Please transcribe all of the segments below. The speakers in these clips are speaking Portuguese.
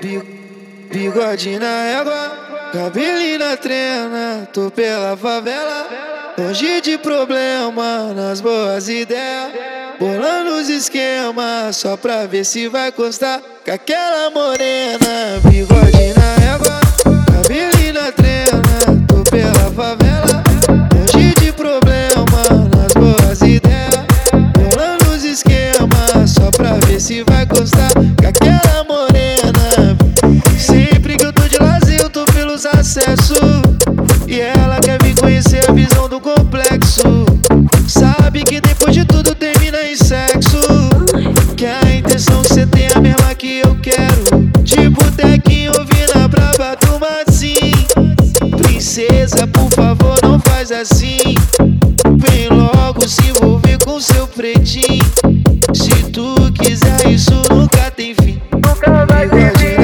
Bigode na égua, cabelinho na trena, tô pela favela, longe de problema, nas boas ideias, bolando os esquemas, só pra ver se vai costar com aquela morena. Bigode na égua, cabelinho na trena, tô pela favela, longe de problema, nas boas ideias, bolando os esquemas, só pra ver se vai costar com aquela morena. Sempre que eu tô de lazer eu tô pelos acessos, e ela quer vir conhecer a visão do complexo. Sabe que depois de tudo termina em sexo, que a intenção que cê tem é a mesma que eu quero. De botequinho ouvindo a braba do Massim. Princesa, por favor, não faz assim. Vem logo se envolver com seu pretinho. Se tu quiser isso nunca tem fim. Nunca vai ter fim.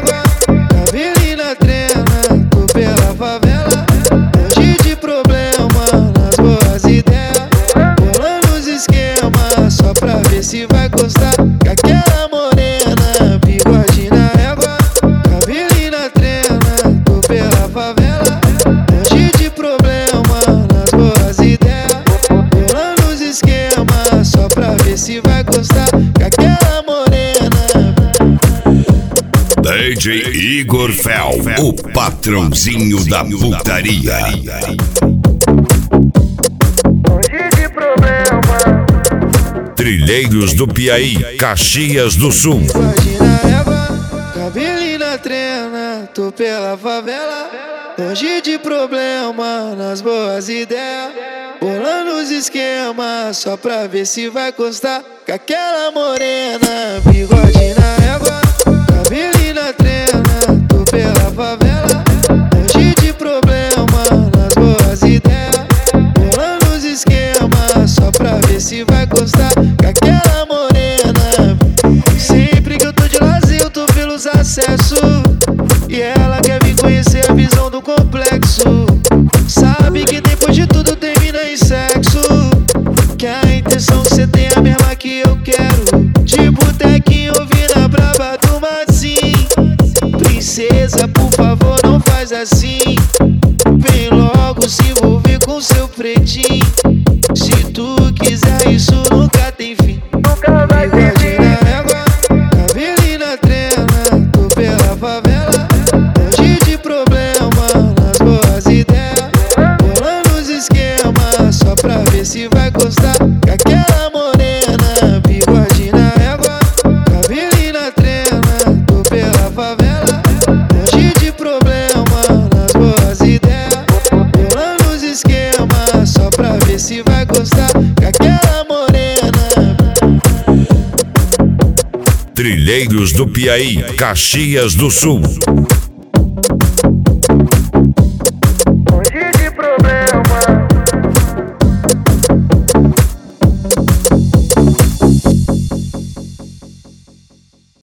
Se vai costar com aquela morena. Bigode na égua, cabelinho na trena, tô pela favela, longe de problema, nas boas ideias, bolando os esquemas, só pra ver se vai costar com aquela morena. DJ Igor Fel, o patrãozinho da putaria. Trilheiros do Piauí, Caxias do Sul. Bigode na égua, cabelinho na trena, tô pela favela, longe de problema, nas boas ideias, bolando os esquemas, só pra ver se vai costar com aquela morena. Bigode na égua, cabelinho na trena, tô pela favela, longe de problema, nas boas ideias, bolando os esquemas, só pra ver se vai costar com aquela morena. Sempre que eu tô de lazer eu tô pelos acessos, e ela quer vir conhecer a visão do complexo. Sabe que depois de tudo termina em sexo, que a intenção que cê tem é a mesma que eu quero. De botequinho ouvindo a braba do Massim. Princesa, por favor, não faz assim. Vem logo se envolver com seu pretinho. Se tu quiser isso nunca tem fim. Nunca vai ter fim. Bigode na égua, cabelinho na trena, tô pela favela, longe de problema, nas boas ideias, bolando os esquemas, só pra ver se vai costar com aquela morena. Bigode na égua, cabelinho na trena, tô pela favela, longe de problema, nas boas ideias, bolando os esquemas, só pra ver se vai costar com aquela morena. Trilheiros do Piauí, Caxias do Sul.